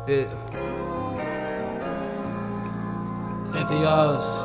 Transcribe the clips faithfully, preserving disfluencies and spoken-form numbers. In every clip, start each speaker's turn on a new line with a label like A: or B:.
A: bit. Anything else?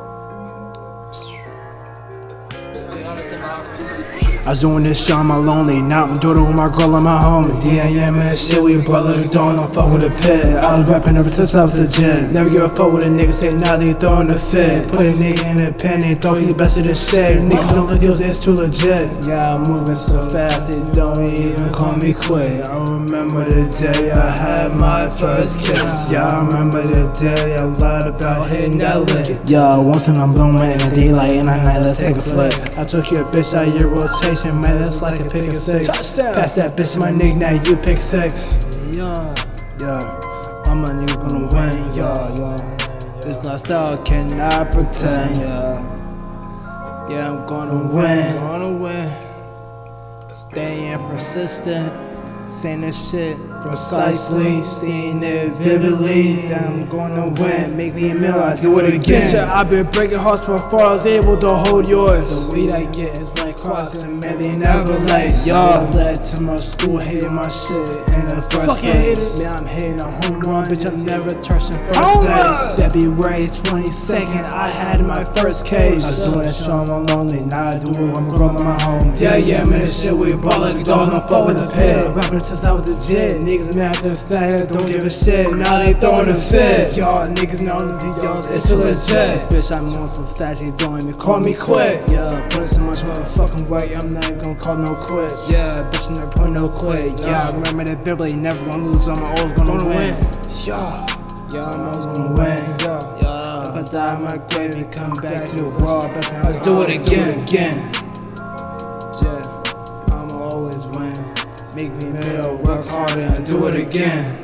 B: I was doing this shit on my lonely. Now I'm doing it with my girl and my homie. D A M and shit, we brother, the door, don't fuck with a pit. I was rapping ever since I was legit. Never give a fuck with a nigga say now they throwing a fit. Put a nigga in a pen and thought he's best of this shit. Niggas don't let deals, it's too legit. Yeah, I'm moving so fast, they don't even call me quit. I remember the day I had my first kiss. Yeah, I remember the day I lied about hitting that lick. Yeah, once when I'm blowing in the daylight and at night, let's take a flick. I took your bitch out of your rotation. Man, that's like a pick of six. Touchdown. Pass that bitch to my nigga, now you pick six. Yeah, yeah, all my niggas gonna win, yeah, yeah. It's not style, cannot pretend, yeah. Yeah, I'm gonna win, gonna win. Staying persistent, saying this shit precisely, seeing it vividly. That I'm gonna win, make me a meal, I do it again. Bitch, I've been breaking hearts before I was able to hold yours. The weed I get is like crossing, man, they never like y'all. Led to my school, hating my shit in the first place. Man, I'm hitting a home run, bitch, I'm never touching first base. February twenty-second, I had my first case. I was doing that shit on my lonely, now I do it with my girl and my home. Yeah, yeah, man, this shit we ball like a dog, don't fuck with a pit. Rapping since I was legit, niggas mad at the fact, don't give a shit, now they throwing a fit. Y'all niggas know that y'all, it's too legit. Bitch, I'm on some fast, they don't even call me quit. Yeah, putting so much motherfucking weight, I'm not even gonna call no quit. Yeah, bitch, never put no quit. Yeah, I remember that Bibli, never gonna lose, I'm always gonna, gonna win. Yeah, yeah, I'm always gonna win. Yeah, yeah. If I die in my grave and come back to the world, I'll do it again, again. Yeah, I'ma always win. Make me real, work harder and do it again.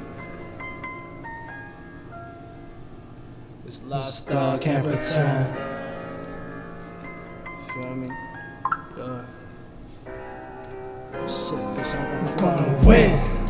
B: This lifestyle can't pretend. Feel me? Yeah. Shit, bitch, I'm gonna win.